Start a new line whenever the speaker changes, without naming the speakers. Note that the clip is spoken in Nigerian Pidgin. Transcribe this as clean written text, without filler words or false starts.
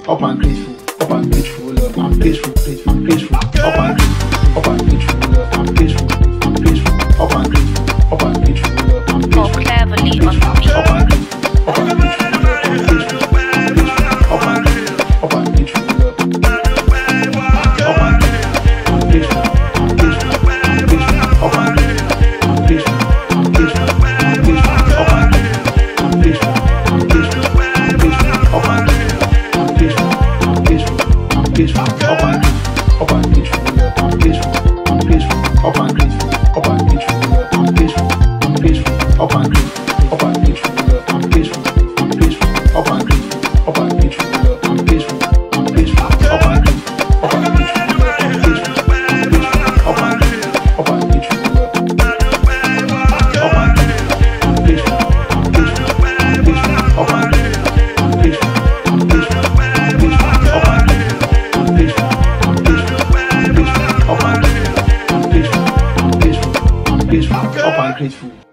up and grateful, Lord. I'm grateful, I'm grateful, up and grateful, Lord. I'm grateful, up and grateful, Lord. I'm
More
grateful,
cleverly on the beat.
up and grateful, Lord. I'm grateful, up and grateful, Lord. I'm grateful, up and grateful.